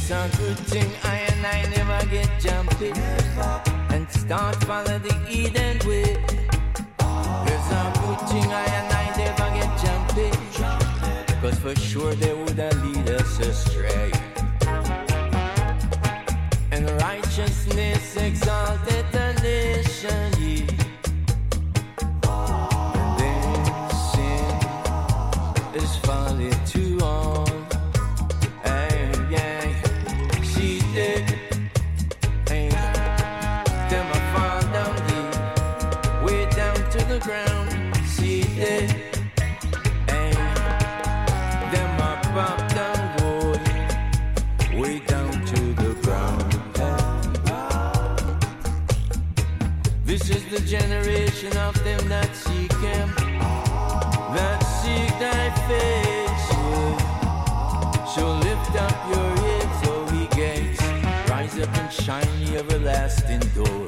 It's a good thing I and I never get jumpy and start follow the Eden way. It's a good thing I and I never get jumpy, cause for sure they would have lead us astray. And righteousness exalted the nation, yeah. And then sin is falling to all. Hey, yeah. See it. Hey. Them I fall down here, way down to the ground. See it. Hey. Them I pop down, boy, way down to the ground. This is the generation of them that seek him, that seek thy face. So lift up your heads, O ye gates, rise up and shine the everlasting door.